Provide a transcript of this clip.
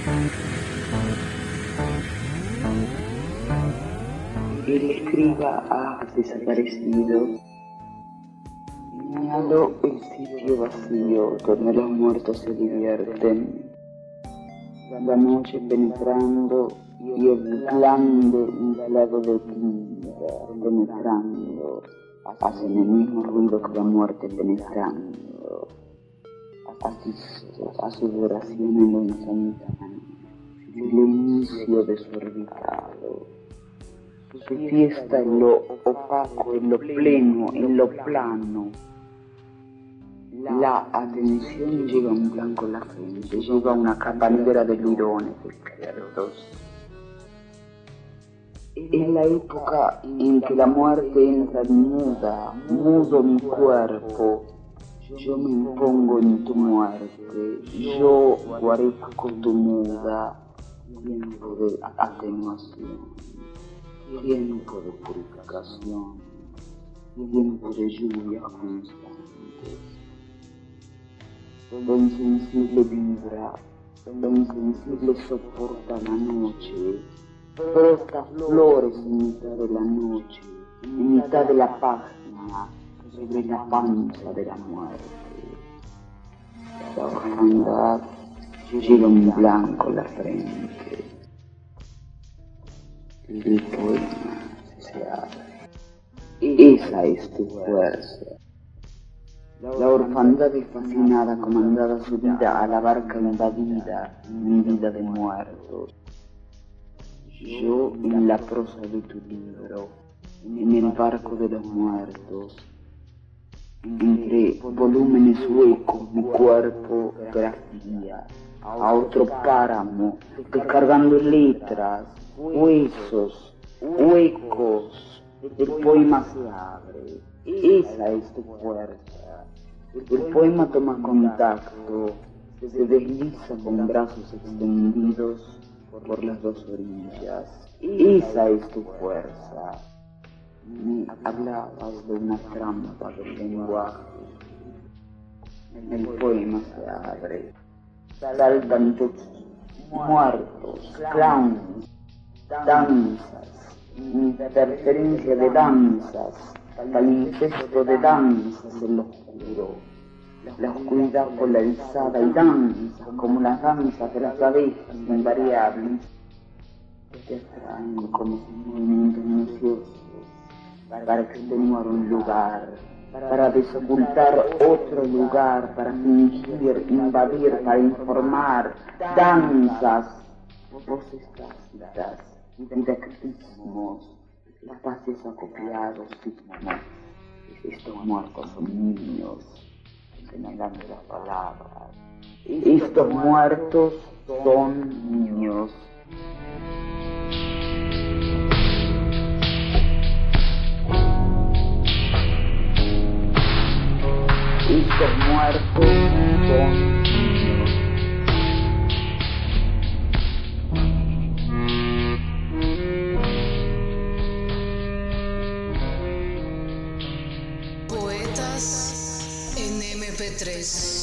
El escriba ha desaparecido. Señalo el sitio vacío donde los muertos se divierten. La noche penetrando y el blando inflado de tinta penetrando hacen el mismo ruido que la muerte penetrando. Asisto a su duración en lo instantáneo, silencio desorbitado. Su fiesta en lo opaco, en lo pleno, en lo plano. La atención lleva un blanco en la frente, lleva una capa negra de lirones despiertos. Es la época en que la muerte entra muda, mudo mi cuerpo. Yo me impongo en tu muerte, yo guarezco tu muda. Tiempo de atenuación, tiempo de purificación, tiempo de lluvia constante. Lo insensible vibra, lo insensible soporta la noche, brota flores en mitad de la noche, en mitad de la página, sobre la panza de la muerte. La orfandad lleva un blanco en la frente. El poema se abre. Esa es tu fuerza. La orfandad es fascinada, comandada su vida a la barca invadida, mi vida de muertos. Yo en la prosa de tu libro, en el barco de los muertos, entre volúmenes huecos mi cuerpo grafía a otro páramo, descargando letras, huesos, huecos. El poema se abre. Esa es tu fuerza. El poema toma contacto, se desliza con brazos extendidos por las dos orillas. Esa es tu fuerza. Me hablabas de una trampa del lenguaje. El poema se abre. Saltan textos muertos, clowns, danzas, interferencia de danzas, palincesto de danzas en lo oscuro. La oscuridad polarizada y danza como las danzas de las abejas invariables. Te atraen como movimientos minuciosos para extenuar un lugar, para desocultar otro lugar, para fingir, invadir, para informar. Danzas, voces tácitas, didactismos, espacios acopiados, signos. Estos muertos son niños, señalando las palabras. Estos muertos son niños. Estos muertos son niños. Poetas en MP3.